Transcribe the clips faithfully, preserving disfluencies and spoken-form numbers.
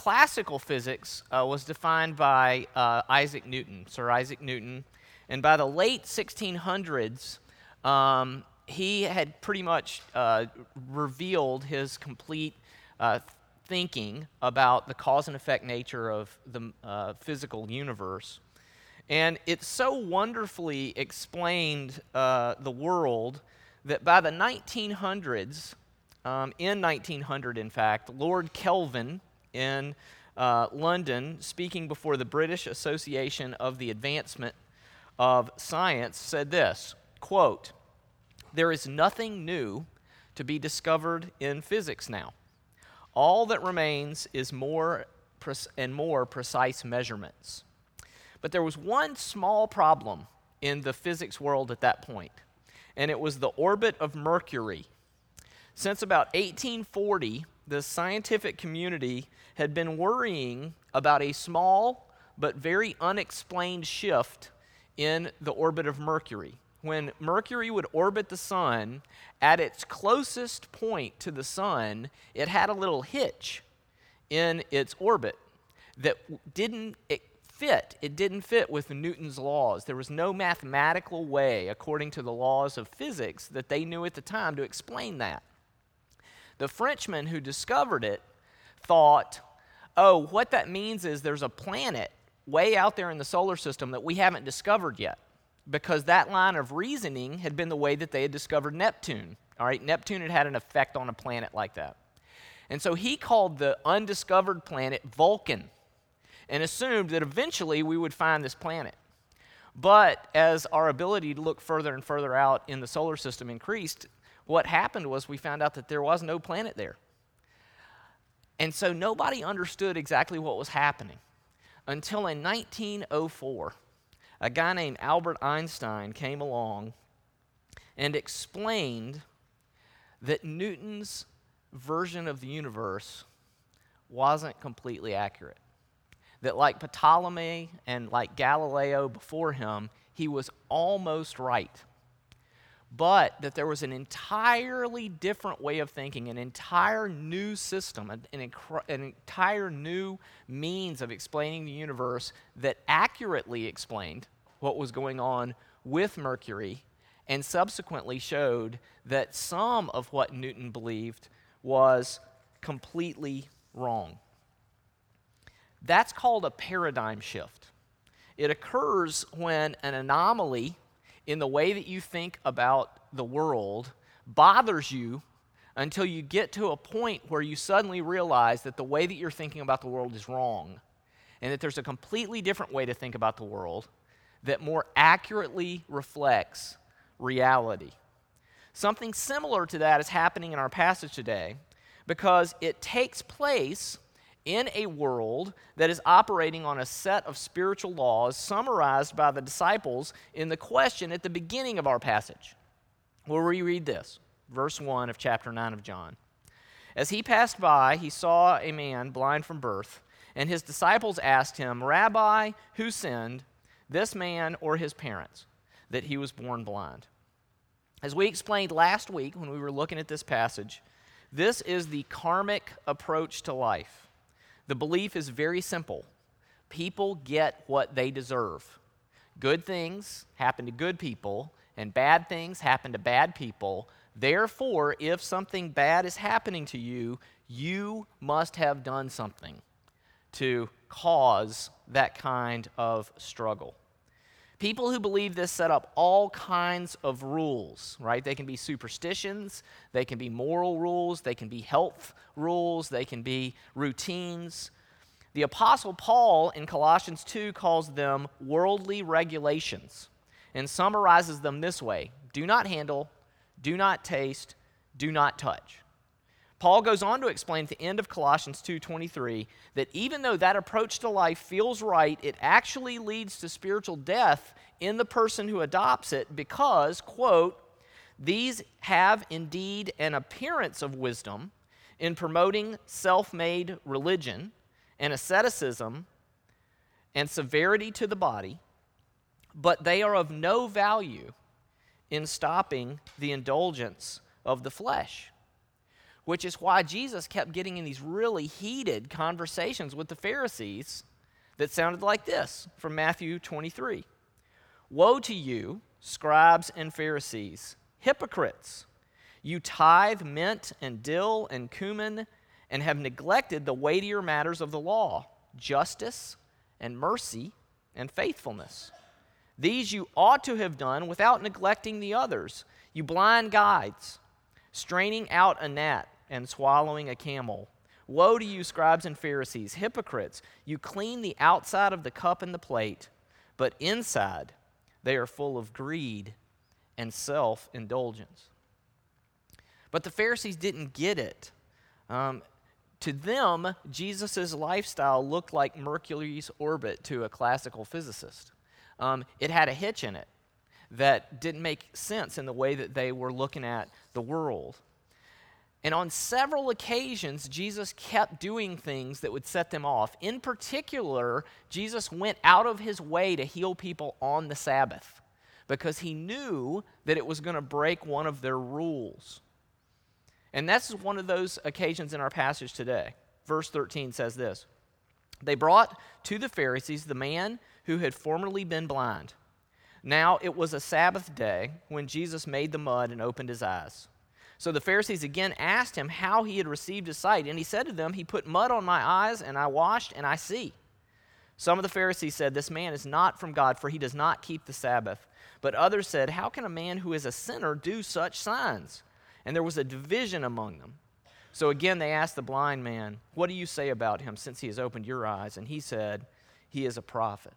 classical physics uh, was defined by uh, Isaac Newton, Sir Isaac Newton, and by the late sixteen hundreds, um, he had pretty much uh, revealed his complete uh, thinking about the cause and effect nature of the uh, physical universe. And it so wonderfully explained uh, the world that by the nineteen hundreds, um, in nineteen hundred in fact, Lord Kelvin in uh, London, speaking before the British Association of the Advancement of Science, said this, quote, "There is nothing new to be discovered in physics now. All that remains is more pre- and more precise measurements." But there was one small problem in the physics world at that point, and it was the orbit of Mercury. Since about eighteen forty, the scientific community had been worrying about a small but very unexplained shift in the orbit of Mercury. When Mercury would orbit the sun, at its closest point to the sun, it had a little hitch in its orbit that didn't fit. It didn't fit with Newton's laws. There was no mathematical way, according to the laws of physics, that they knew at the time to explain that. The Frenchman who discovered it thought, oh, what that means is there's a planet way out there in the solar system that we haven't discovered yet, because that line of reasoning had been the way that they had discovered Neptune. All right, Neptune had had an effect on a planet like that. And so he called the undiscovered planet Vulcan and assumed that eventually we would find this planet. But as our ability to look further and further out in the solar system increased, what happened was we found out that there was no planet there. And so nobody understood exactly what was happening until in nineteen oh four, a guy named Albert Einstein came along and explained that Newton's version of the universe wasn't completely accurate. That like Ptolemy and like Galileo before him, he was almost right. But that there was an entirely different way of thinking, an entire new system, an, an, an entire new means of explaining the universe that accurately explained what was going on with Mercury, and subsequently showed that some of what Newton believed was completely wrong. That's called a paradigm shift. It occurs when an anomaly in the way that you think about the world bothers you until you get to a point where you suddenly realize that the way that you're thinking about the world is wrong, and that there's a completely different way to think about the world that more accurately reflects reality. Something similar to that is happening in our passage today, because it takes place in a world that is operating on a set of spiritual laws summarized by the disciples in the question at the beginning of our passage, where we read this, verse one of chapter nine of John. As he passed by, he saw a man blind from birth, and his disciples asked him, "Rabbi, who sinned, this man or his parents, that he was born blind?" As we explained last week when we were looking at this passage, this is the karmic approach to life. The belief is very simple. People get what they deserve. Good things happen to good people, and bad things happen to bad people. Therefore, if something bad is happening to you, you must have done something to cause that kind of struggle. People who believe this set up all kinds of rules, right? They can be superstitions, they can be moral rules, they can be health rules, they can be routines. The Apostle Paul in Colossians two calls them worldly regulations and summarizes them this way: do not handle, do not taste, do not touch. Paul goes on to explain at the end of Colossians two twenty-three that even though that approach to life feels right, it actually leads to spiritual death in the person who adopts it because, quote, "these have indeed an appearance of wisdom in promoting self-made religion and asceticism and severity to the body, but they are of no value in stopping the indulgence of the flesh." which is why Jesus kept getting in these really heated conversations with the Pharisees that sounded like this from Matthew twenty-three. Woe to you, scribes and Pharisees, hypocrites! You tithe mint and dill and cumin and have neglected the weightier matters of the law, justice and mercy and faithfulness. These you ought to have done without neglecting the others. You blind guides, straining out a gnat and swallowing a camel. Woe to you, scribes and Pharisees, hypocrites! You clean the outside of the cup and the plate, but inside they are full of greed and self-indulgence. But the Pharisees didn't get it. Um, to them, Jesus' lifestyle looked like Mercury's orbit to a classical physicist. Um, it had a hitch in it that didn't make sense in the way that they were looking at the world. And on several occasions, Jesus kept doing things that would set them off. In particular, Jesus went out of his way to heal people on the Sabbath because he knew that it was going to break one of their rules. And that's one of those occasions in our passage today. Verse thirteen says this: They brought to the Pharisees the man who had formerly been blind. Now it was a Sabbath day when Jesus made the mud and opened his eyes. So the Pharisees again asked him how he had received his sight, and he said to them, He put mud on my eyes, and I washed, and I see. Some of the Pharisees said, This man is not from God, for he does not keep the Sabbath. But others said, How can a man who is a sinner do such signs? And there was a division among them. So again they asked the blind man, What do you say about him since he has opened your eyes? And he said, He is a prophet.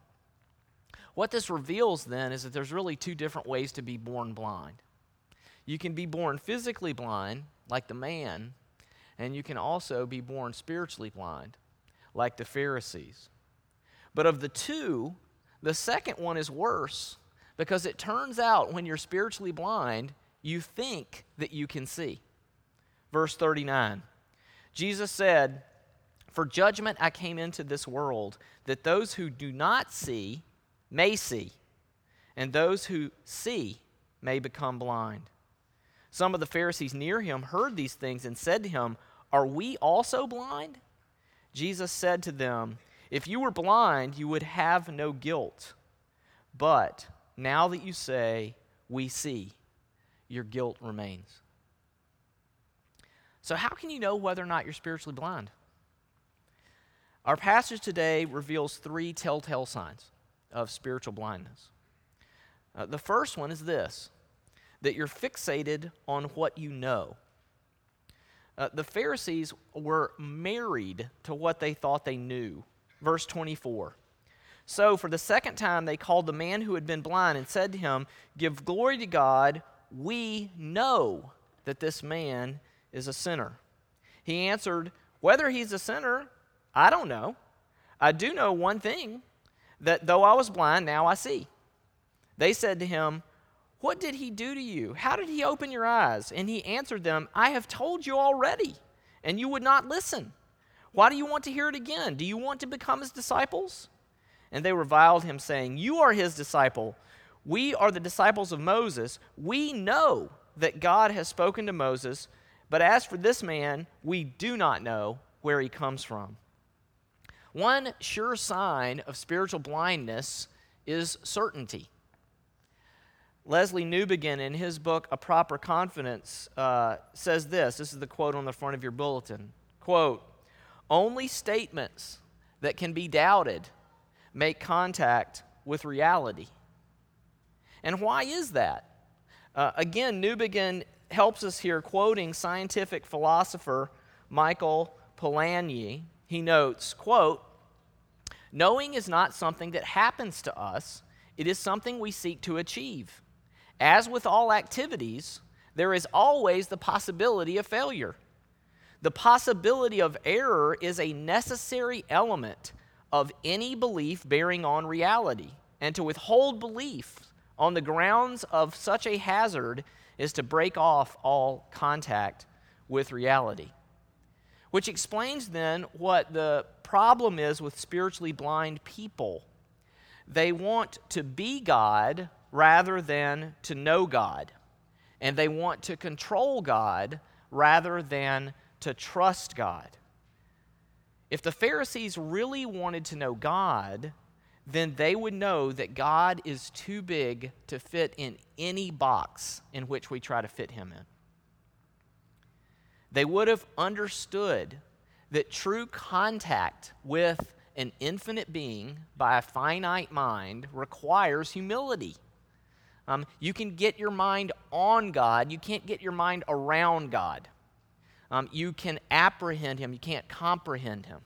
What this reveals then is that there's really two different ways to be born blind. You can be born physically blind, like the man, and you can also be born spiritually blind, like the Pharisees. But of the two, the second one is worse, because it turns out when you're spiritually blind, you think that you can see. Verse thirty-nine, Jesus said, For judgment I came into this world, that those who do not see may see, and those who see may become blind. Some of the Pharisees near him heard these things and said to him, Are we also blind? Jesus said to them, If you were blind, you would have no guilt. But now that you say, We see, your guilt remains. So how can you know whether or not you're spiritually blind? Our passage today reveals three telltale signs of spiritual blindness. Uh, the first one is this: that you're fixated on what you know. Uh, the Pharisees were married to what they thought they knew. Verse twenty-four. So for the second time they called the man who had been blind and said to him, Give glory to God, we know that this man is a sinner. He answered, Whether he's a sinner, I don't know. I do know one thing, that though I was blind, now I see. They said to him, What did he do to you? How did he open your eyes? And he answered them, I have told you already, and you would not listen. Why do you want to hear it again? Do you want to become his disciples? And they reviled him, saying, You are his disciple. We are the disciples of Moses. We know that God has spoken to Moses, but as for this man, we do not know where he comes from. One sure sign of spiritual blindness is certainty. Leslie Newbegin, in his book, A Proper Confidence, uh, says this. This is the quote on the front of your bulletin. Quote, Only statements that can be doubted make contact with reality. And why is that? Uh, again, Newbegin helps us here, quoting scientific philosopher Michael Polanyi. He notes, quote, Knowing is not something that happens to us. It is something we seek to achieve. As with all activities, there is always the possibility of failure. The possibility of error is a necessary element of any belief bearing on reality, and to withhold belief on the grounds of such a hazard is to break off all contact with reality. Which explains then what the problem is with spiritually blind people. They want to be God rather than to know God. And they want to control God rather than to trust God. If the Pharisees really wanted to know God, then they would know that God is too big to fit in any box in which we try to fit him in. They would have understood that true contact with an infinite being by a finite mind requires humility. Um, you can get your mind on God. You can't get your mind around God. Um, you can apprehend him. You can't comprehend him.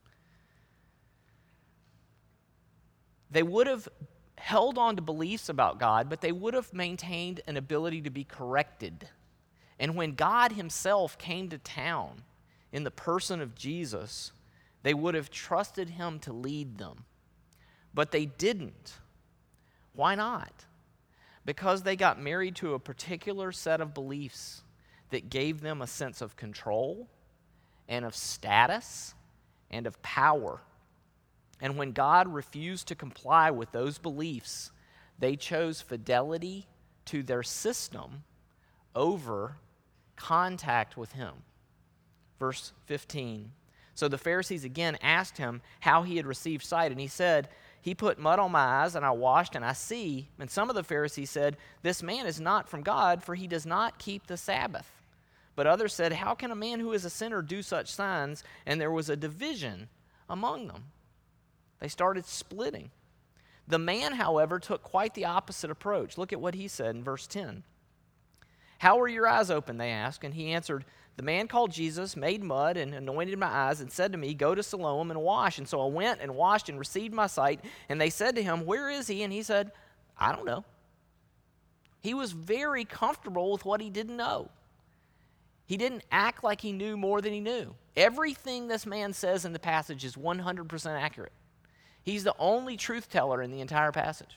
They would have held on to beliefs about God, but they would have maintained an ability to be corrected. And when God himself came to town in the person of Jesus, they would have trusted him to lead them. But they didn't. Why not? Because they got married to a particular set of beliefs that gave them a sense of control and of status and of power. And when God refused to comply with those beliefs, they chose fidelity to their system over contact with him. Verse fifteen. So the Pharisees again asked him how he had received sight, and he said, he put mud on my eyes, and I washed, and I see. And some of the Pharisees said, this man is not from God, for he does not keep the Sabbath. But others said, how can a man who is a sinner do such signs? And there was a division among them. They started splitting. The man, however, took quite the opposite approach. Look at what he said in verse ten. How were your eyes open, they asked, and he answered, the man called Jesus made mud and anointed my eyes and said to me, go to Siloam and wash. And so I went and washed and received my sight. And they said to him, where is he? And he said, I don't know. He was very comfortable with what he didn't know. He didn't act like he knew more than he knew. Everything this man says in the passage is one hundred percent accurate. He's the only truth teller in the entire passage.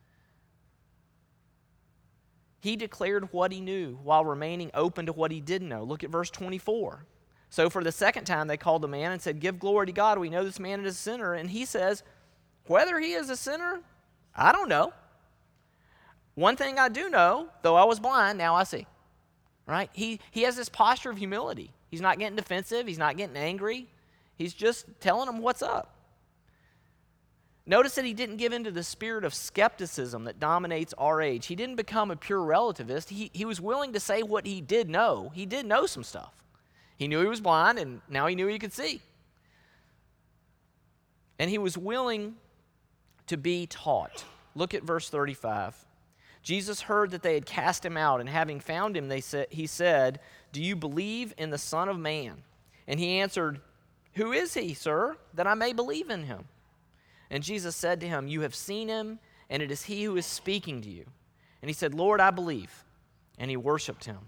He declared what he knew while remaining open to what he didn't know. Look at verse twenty-four. So for the second time they called the man and said, give glory to God. We know this man is a sinner. And he says, whether he is a sinner, I don't know. One thing I do know, though I was blind, now I see. Right? He, he has this posture of humility. He's not getting defensive. He's not getting angry. He's just telling them what's up. Notice that he didn't give in to the spirit of skepticism that dominates our age. He didn't become a pure relativist. He, he was willing to say what he did know. He did know some stuff. He knew he was blind, and now he knew he could see. And he was willing to be taught. Look at verse thirty-five. Jesus heard that they had cast him out, and having found him, they said, he said, do you believe in the Son of Man? And he answered, who is he, sir, that I may believe in him? And Jesus said to him, you have seen him, and it is he who is speaking to you. And he said, Lord, I believe. And he worshiped him.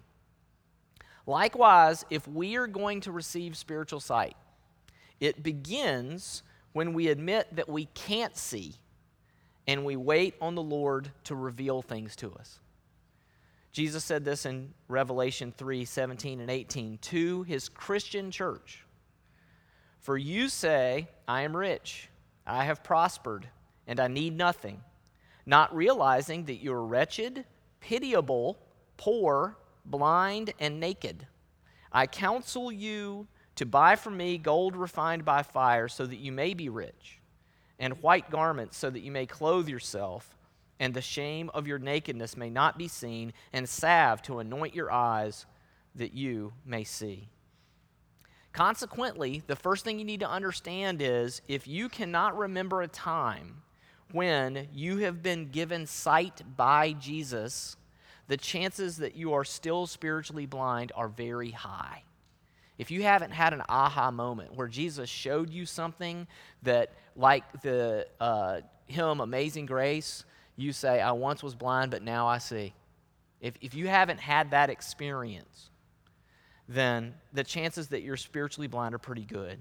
Likewise, if we are going to receive spiritual sight, it begins when we admit that we can't see, and we wait on the Lord to reveal things to us. Jesus said this in Revelation three, seventeen and eighteen to his Christian church. For you say, I am rich, I have prospered, and I need nothing, not realizing that you are wretched, pitiable, poor, blind, and naked. I counsel you to buy from me gold refined by fire so that you may be rich, and white garments so that you may clothe yourself, and the shame of your nakedness may not be seen, and salve to anoint your eyes that you may see. Consequently, the first thing you need to understand is if you cannot remember a time when you have been given sight by Jesus, the chances that you are still spiritually blind are very high. If you haven't had an aha moment where Jesus showed you something that, like the uh, hymn Amazing Grace, you say, I once was blind, but now I see. If, if you haven't had that experience, then the chances that you're spiritually blind are pretty good.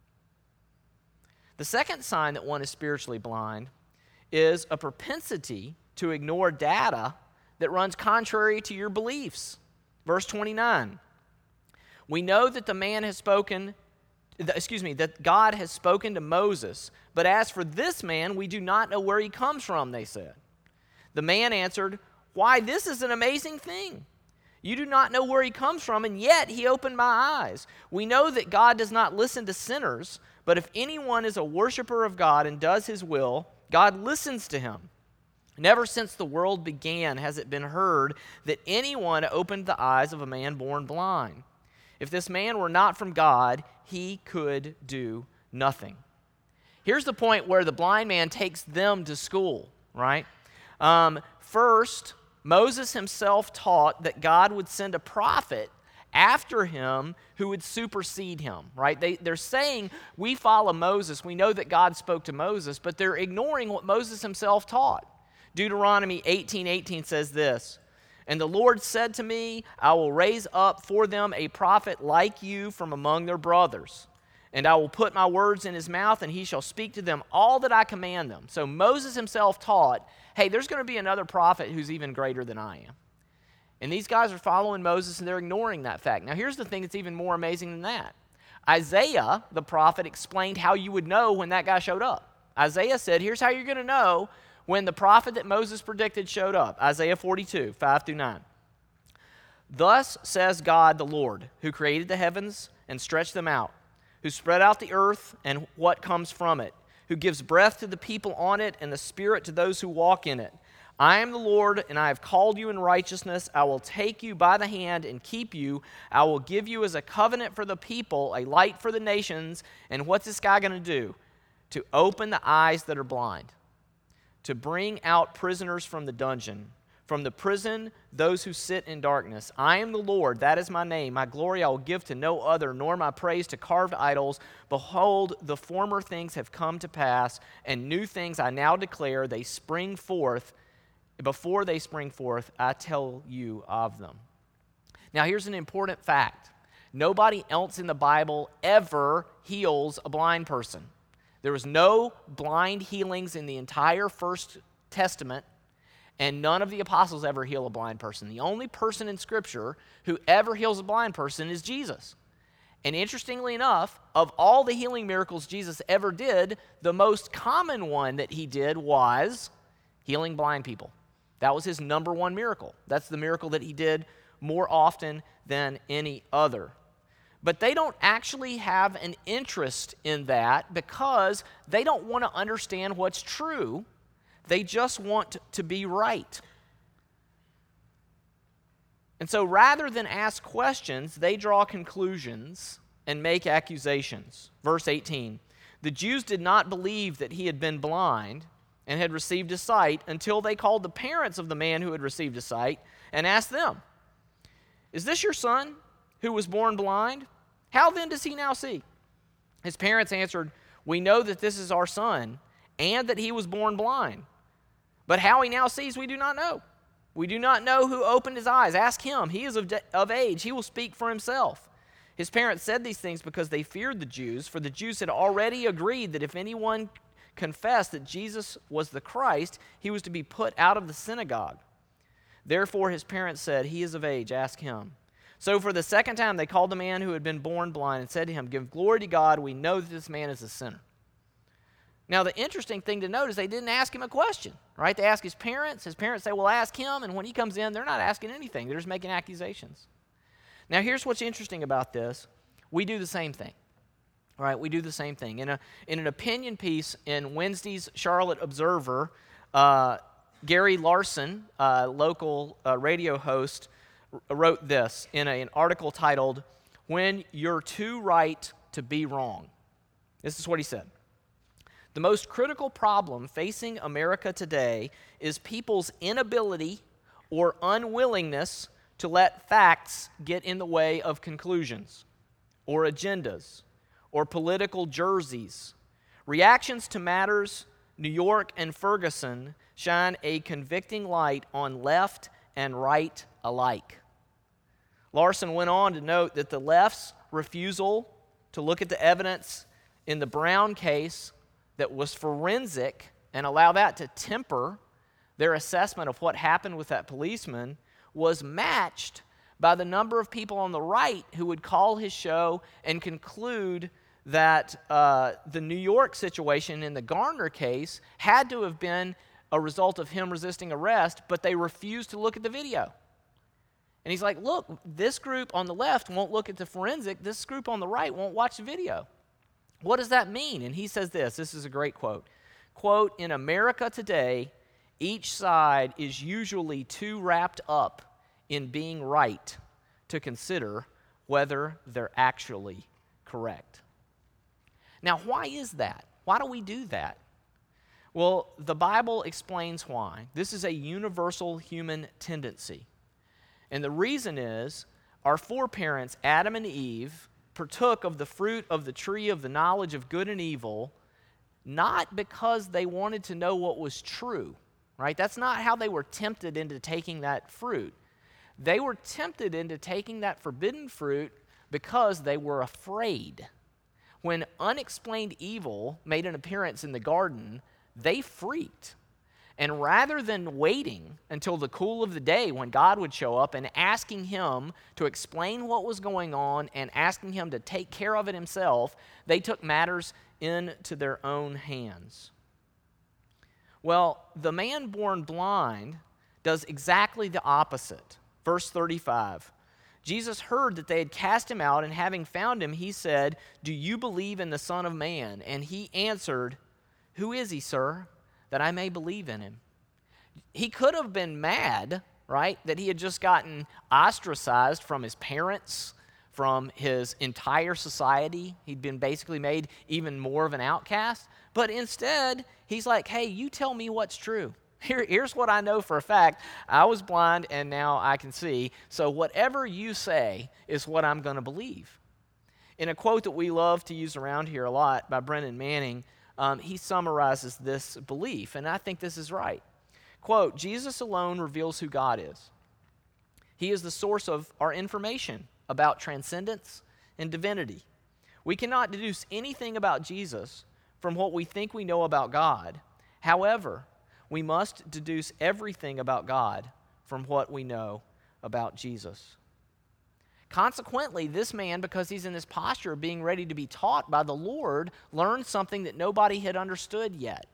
The second sign that one is spiritually blind is a propensity to ignore data that runs contrary to your beliefs. Verse twenty-nine. We know that the man has spoken, excuse me, that God has spoken to Moses, but as for this man, we do not know where he comes from, they said. The man answered, why, this is an amazing thing. You do not know where he comes from, and yet he opened my eyes. We know that God does not listen to sinners, but if anyone is a worshiper of God and does his will, God listens to him. Never since the world began has it been heard that anyone opened the eyes of a man born blind. If this man were not from God, he could do nothing. Here's the point where the blind man takes them to school, right? Um, first, Moses himself taught that God would send a prophet after him who would supersede him, right? They, they're saying, we follow Moses. We know that God spoke to Moses, but they're ignoring what Moses himself taught. Deuteronomy eighteen eighteen says this, "And the Lord said to me, I will raise up for them a prophet like you from among their brothers. And I will put my words in his mouth, and he shall speak to them all that I command them." So Moses himself taught, hey, there's going to be another prophet who's even greater than I am. And these guys are following Moses, and they're ignoring that fact. Now, here's the thing that's even more amazing than that. Isaiah, the prophet, explained how you would know when that guy showed up. Isaiah said, here's how you're going to know when the prophet that Moses predicted showed up. Isaiah forty-two, five through nine. "Thus says God the Lord, who created the heavens and stretched them out, who spread out the earth and what comes from it, who gives breath to the people on it and the spirit to those who walk in it. I am the Lord, and I have called you in righteousness. I will take you by the hand and keep you. I will give you as a covenant for the people, a light for the nations." And what's this guy going to do? To open the eyes that are blind, to bring out prisoners from the dungeon, from the prison, those who sit in darkness. I am the Lord, that is my name. My glory I will give to no other, nor my praise to carved idols. Behold, the former things have come to pass, and new things I now declare. They spring forth. Before they spring forth, I tell you of them. Now, here's an important fact. Nobody else in the Bible ever heals a blind person. There was no blind healings in the entire First Testament, and none of the apostles ever heal a blind person. The only person in Scripture who ever heals a blind person is Jesus. And interestingly enough, of all the healing miracles Jesus ever did, the most common one that he did was healing blind people. That was his number one miracle. That's the miracle that he did more often than any other. But they don't actually have an interest in that because they don't want to understand what's true. They just want to be right. And so rather than ask questions, they draw conclusions and make accusations. Verse eighteen, "The Jews did not believe that he had been blind and had received his sight until they called the parents of the man who had received his sight and asked them, 'Is this your son who was born blind? How then does he now see?' His parents answered, 'We know that this is our son and that he was born blind. But how he now sees, we do not know. We do not know who opened his eyes. Ask him. He is of, de- of age. He will speak for himself.' His parents said these things because they feared the Jews, for the Jews had already agreed that if anyone confessed that Jesus was the Christ, he was to be put out of the synagogue. Therefore his parents said, 'He is of age. Ask him.' So for the second time they called the man who had been born blind and said to him, 'Give glory to God. We know that this man is a sinner.'" Now, the interesting thing to note is they didn't ask him a question, right? They asked his parents. His parents say, well, ask him. And when he comes in, they're not asking anything. They're just making accusations. Now, here's what's interesting about this. We do the same thing, right? We do the same thing. In, a, in an opinion piece in Wednesday's Charlotte Observer, uh, Gary Larson, uh, local uh, radio host, r- wrote this in a, an article titled, "When You're Too Right to Be Wrong." This is what he said. "The most critical problem facing America today is people's inability or unwillingness to let facts get in the way of conclusions or agendas or political jerseys. Reactions to matters New York and Ferguson shine a convicting light on left and right alike." Larson went on to note that the left's refusal to look at the evidence in the Brown case that was forensic and allow that to temper their assessment of what happened with that policeman was matched by the number of people on the right who would call his show and conclude that uh, the New York situation in the Garner case had to have been a result of him resisting arrest, but they refused to look at the video. And he's like, look, this group on the left won't look at the forensic. This group on the right won't watch the video. What does that mean? And he says this. This is a great quote. Quote, in America today, each side is usually too wrapped up in being right to consider whether they're actually correct. Now, why is that? Why do we do that? Well, the Bible explains why. This is a universal human tendency. And the reason is our foreparents, Adam and Eve, partook of the fruit of the tree of the knowledge of good and evil, not because they wanted to know what was true, right? That's not how they were tempted into taking that fruit. They were tempted into taking that forbidden fruit because they were afraid. When unexplained evil made an appearance in the garden, they freaked. And rather than waiting until the cool of the day when God would show up and asking him to explain what was going on and asking him to take care of it himself, they took matters into their own hands. Well, the man born blind does exactly the opposite. Verse thirty-five, Jesus heard that they had cast him out, and having found him, he said, do you believe in the Son of Man? And he answered, who is he, sir, that I may believe in him? He could have been mad, right, that he had just gotten ostracized from his parents, from his entire society. He'd been basically made even more of an outcast. But instead, he's like, hey, you tell me what's true. Here, here's what I know for a fact. I was blind and now I can see. So whatever you say is what I'm going to believe. In a quote that we love to use around here a lot by Brennan Manning, um, he summarizes this belief, and I think this is right. Quote, Jesus alone reveals who God is. He is the source of our information about transcendence and divinity. We cannot deduce anything about Jesus from what we think we know about God. However, we must deduce everything about God from what we know about Jesus. Consequently, this man, because he's in this posture of being ready to be taught by the Lord, learned something that nobody had understood yet.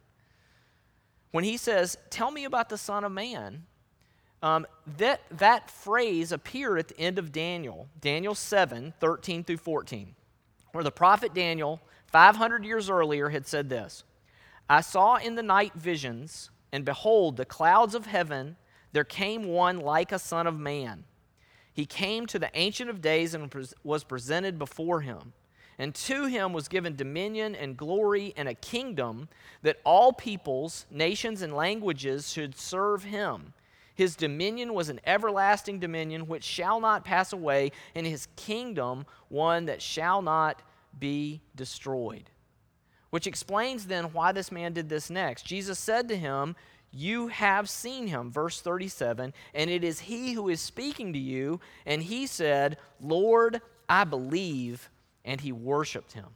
When he says, tell me about the Son of Man, um, that, that phrase appeared at the end of Daniel, Daniel seven, thirteen through fourteen, where the prophet Daniel, five hundred years earlier, had said this, I saw in the night visions, and behold, the clouds of heaven, there came one like a son of man. He came to the Ancient of Days and was presented before him. And to him was given dominion and glory and a kingdom that all peoples, nations, and languages should serve him. His dominion was an everlasting dominion which shall not pass away, and his kingdom one that shall not be destroyed. Which explains then why this man did this next. Jesus said to him, you have seen him, verse thirty-seven, and it is he who is speaking to you. And he said, Lord, I believe, and he worshiped him.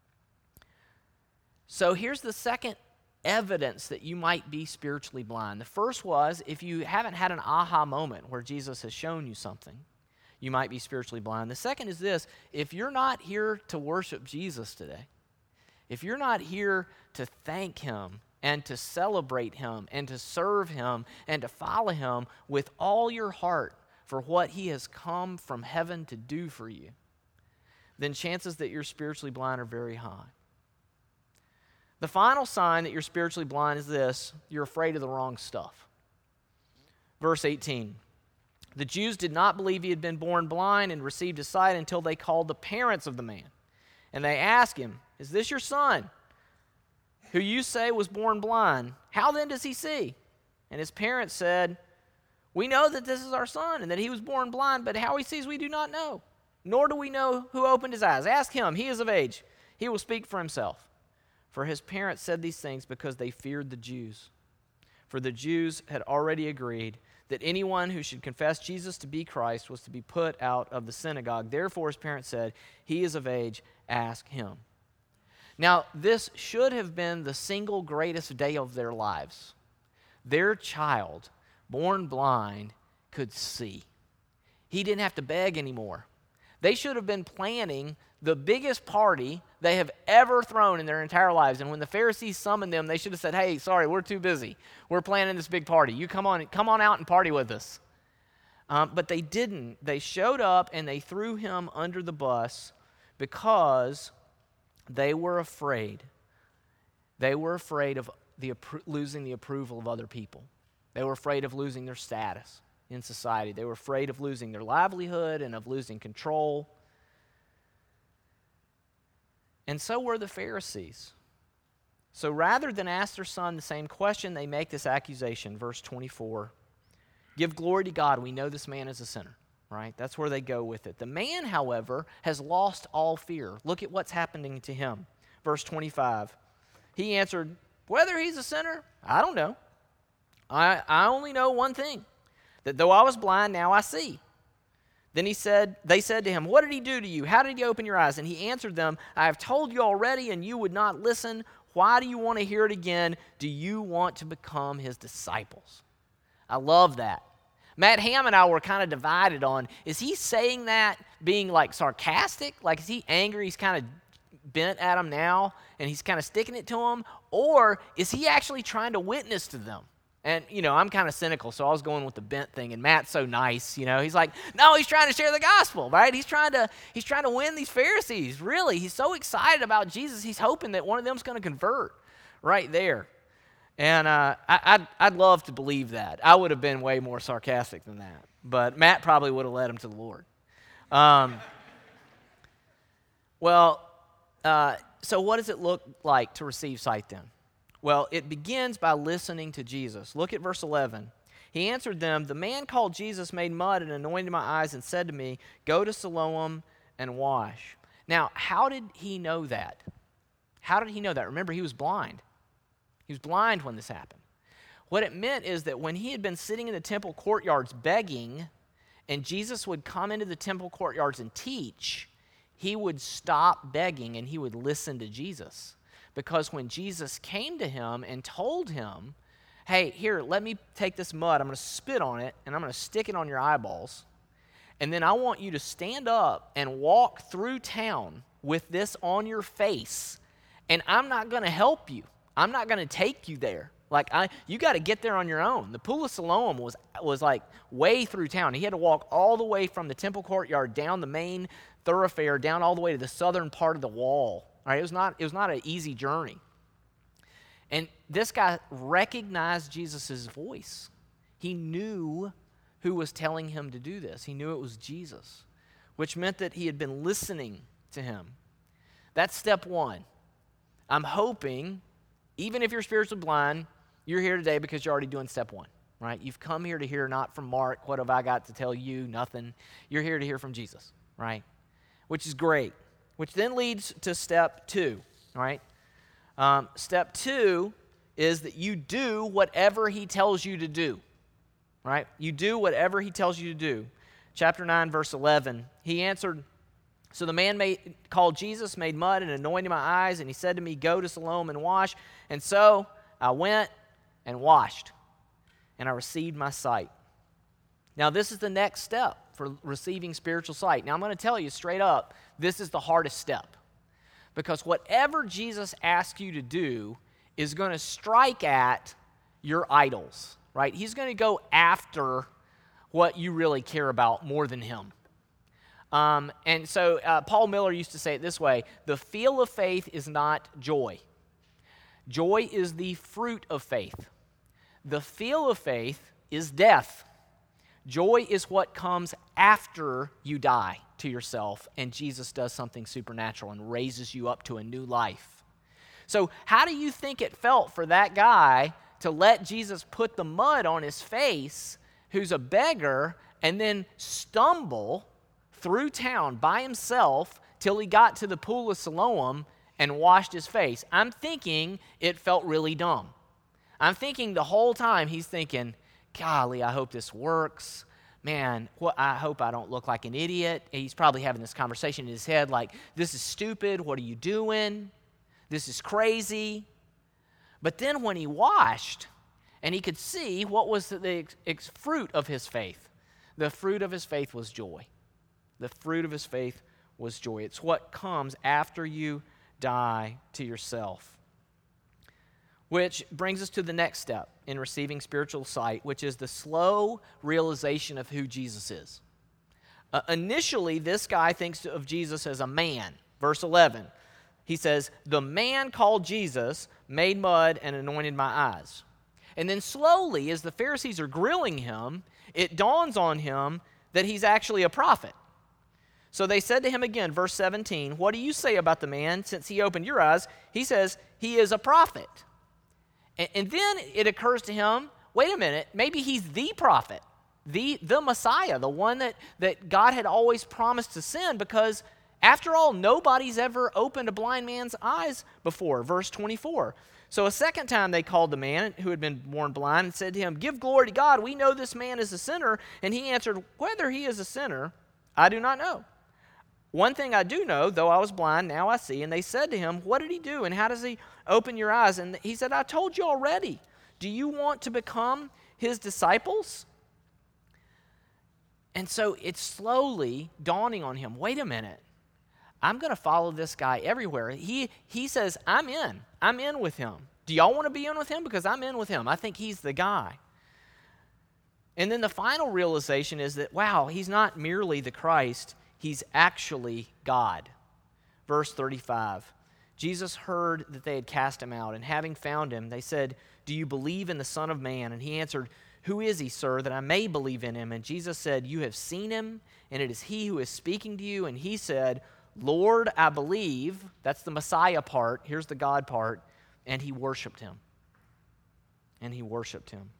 So here's the second evidence that you might be spiritually blind. The first was, if you haven't had an aha moment where Jesus has shown you something, you might be spiritually blind. The second is this, if you're not here to worship Jesus today, if you're not here to thank him and to celebrate him and to serve him and to follow him with all your heart for what he has come from heaven to do for you, then chances that you're spiritually blind are very high. The final sign that you're spiritually blind is this, you're afraid of the wrong stuff. Verse eighteen, the Jews did not believe he had been born blind and received his sight until they called the parents of the man. And they asked him, is this your son, who you say was born blind? How then does he see? And his parents said, we know that this is our son and that he was born blind, but how he sees we do not know, nor do we know who opened his eyes. Ask him, he is of age. He will speak for himself. For his parents said these things because they feared the Jews. For the Jews had already agreed that anyone who should confess Jesus to be Christ was to be put out of the synagogue. Therefore his parents said, he is of age, ask him. Now, this should have been the single greatest day of their lives. Their child, born blind, could see. He didn't have to beg anymore. They should have been planning the biggest party they have ever thrown in their entire lives. And when the Pharisees summoned them, they should have said, hey, sorry, we're too busy. We're planning this big party. You come on, come on out and party with us. Um, but they didn't. They showed up and they threw him under the bus because they were afraid. They were afraid of the, losing the approval of other people. They were afraid of losing their status in society. They were afraid of losing their livelihood and of losing control. And so were the Pharisees. So rather than ask their son the same question, they make this accusation. Verse twenty-four, give glory to God. We know this man is a sinner, right? That's where they go with it. The man, however, has lost all fear. Look at what's happening to him. Verse twenty-five, he answered, whether he's a sinner, I don't know. I, I only know one thing, that though I was blind, now I see. Then he said, they said to him, what did he do to you? How did he open your eyes? And he answered them, I have told you already, and you would not listen. Why do you want to hear it again? Do you want to become his disciples? I love that. Matt Ham and I were kind of divided on, is he saying that being like sarcastic? Like, is he angry? He's kind of bent at them now, and he's kind of sticking it to them? Or is he actually trying to witness to them? And, you know, I'm kind of cynical, so I was going with the bent thing, and Matt's so nice, you know. He's like, no, he's trying to share the gospel, right? He's trying to he's trying to win these Pharisees, really. He's so excited about Jesus, he's hoping that one of them's going to convert right there. And uh, I, I'd, I'd love to believe that. I would have been way more sarcastic than that. But Matt probably would have led him to the Lord. Um, well, uh, so what does it look like to receive sight then? Well, it begins by listening to Jesus. Look at verse eleven. He answered them, the man called Jesus made mud and anointed my eyes and said to me, go to Siloam and wash. Now, how did he know that? How did he know that? Remember, he was blind. He was blind when this happened. What it meant is that when he had been sitting in the temple courtyards begging, and Jesus would come into the temple courtyards and teach, he would stop begging and he would listen to Jesus. Because when Jesus came to him and told him, hey, here, let me take this mud, I'm going to spit on it, and I'm going to stick it on your eyeballs, and then I want you to stand up and walk through town with this on your face, and I'm not going to help you. I'm not going to take you there. Like, I, you got to get there on your own. The Pool of Siloam was, was like way through town. He had to walk all the way from the temple courtyard down the main thoroughfare, down all the way to the southern part of the wall. All right, it was not, it was not an easy journey. And this guy recognized Jesus' voice. He knew who was telling him to do this. He knew it was Jesus, which meant that he had been listening to him. That's step one. I'm hoping, even if you're spiritually blind, you're here today because you're already doing step one, right? You've come here to hear not from Mark, what have I got to tell you? Nothing. You're here to hear from Jesus, right? Which is great. Which then leads to step two, all right? Um, step two is that you do whatever he tells you to do, right? You do whatever he tells you to do. Chapter nine, verse eleven, he answered, so the man made, called Jesus made mud and anointed my eyes, and he said to me, go to Siloam and wash. And so I went and washed, and I received my sight. Now, this is the next step for receiving spiritual sight. Now, I'm going to tell you straight up, this is the hardest step. Because whatever Jesus asks you to do is going to strike at your idols, right? He's going to go after what you really care about more than him. Um, and so uh, Paul Miller used to say it this way, the feel of faith is not joy. Joy is the fruit of faith. The feel of faith is death. Joy is what comes after you die to yourself and Jesus does something supernatural and raises you up to a new life. So how do you think it felt for that guy to let Jesus put the mud on his face, who's a beggar, and then stumble through town by himself till he got to the Pool of Siloam and washed his face? I'm thinking it felt really dumb. I'm thinking the whole time he's thinking, golly, I hope this works. Man, what, I hope I don't look like an idiot. He's probably having this conversation in his head like, this is stupid. What are you doing? This is crazy. But then when he washed and he could see what was the, the ex- fruit of his faith, the fruit of his faith was joy. The fruit of his faith was joy. It's what comes after you die to yourself. which brings us to the next step in receiving spiritual sight, which is the slow realization of who Jesus is. Uh, initially, this guy thinks of Jesus as a man. Verse eleven, he says, the man called Jesus made mud and anointed my eyes. And then slowly, as the Pharisees are grilling him, it dawns on him that he's actually a prophet. So they said to him again, verse seventeen, what do you say about the man since he opened your eyes? He says, he is a prophet. And, and then it occurs to him, wait a minute, maybe he's the prophet, the, the Messiah, the one that, that God had always promised to send, because after all, nobody's ever opened a blind man's eyes before. Verse twenty-four. So a second time they called the man who had been born blind and said to him, give glory to God, we know this man is a sinner. And he answered, whether he is a sinner, I do not know. One thing I do know, though I was blind, now I see. And they said to him, what did he do, and how does he open your eyes? And he said, I told you already. Do you want to become his disciples? And so it's slowly dawning on him, wait a minute. I'm going to follow this guy everywhere. He, he says, I'm in. I'm in with him. Do y'all want to be in with him? Because I'm in with him. I think he's the guy. And then the final realization is that, wow, he's not merely the Christ. He's actually God. Verse thirty-five, Jesus heard that they had cast him out, and having found him, they said, do you believe in the Son of Man? And he answered, who is he, sir, that I may believe in him? And Jesus said, you have seen him, and it is he who is speaking to you. And he said, Lord, I believe. That's the Messiah part. Here's the God part. And he worshiped him. And he worshiped him.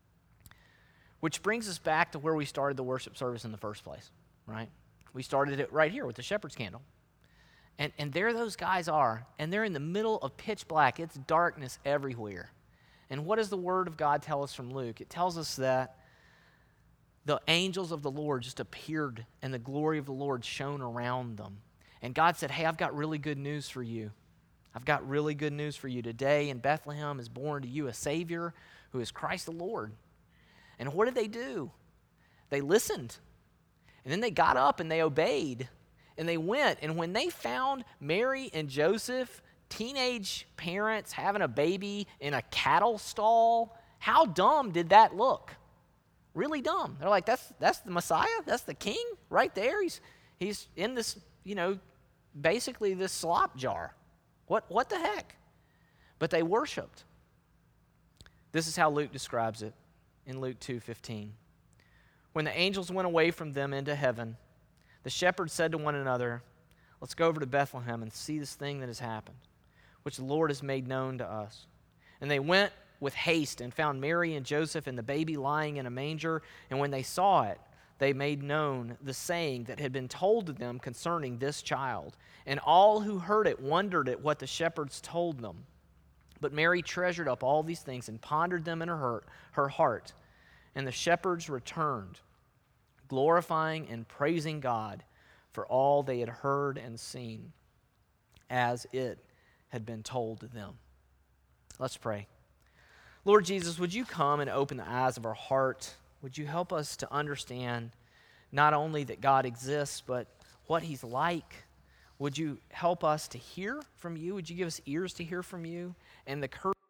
Which brings us back to where we started the worship service in the first place, right? We started it right here with the shepherd's candle. And, and there those guys are, and they're in the middle of pitch black. It's darkness everywhere. And what does the Word of God tell us from Luke? It tells us that the angels of the Lord just appeared, and the glory of the Lord shone around them. And God said, hey, I've got really good news for you. I've got really good news for you. Today in Bethlehem is born to you a Savior who is Christ the Lord. And what did they do? They listened. And then they got up and they obeyed. And they went. And when they found Mary and Joseph, teenage parents having a baby in a cattle stall, how dumb did that look? Really dumb. They're like, that's that's the Messiah? That's the king right there? He's, he's in this, you know, basically this slop jar. What, what the heck? But they worshiped. This is how Luke describes it in Luke two fifteen. When the angels went away from them into heaven, the shepherds said to one another, let's go over to Bethlehem and see this thing that has happened, which the Lord has made known to us. And they went with haste and found Mary and Joseph and the baby lying in a manger. And when they saw it, they made known the saying that had been told to them concerning this child. And all who heard it wondered at what the shepherds told them. But Mary treasured up all these things and pondered them in her, her heart. And the shepherds returned, glorifying and praising God for all they had heard and seen, as it had been told to them. Let's pray. Lord Jesus, would you come and open the eyes of our heart? Would you help us to understand not only that God exists, but what he's like? Would you help us to hear from you? Would you give us ears to hear from you and the courage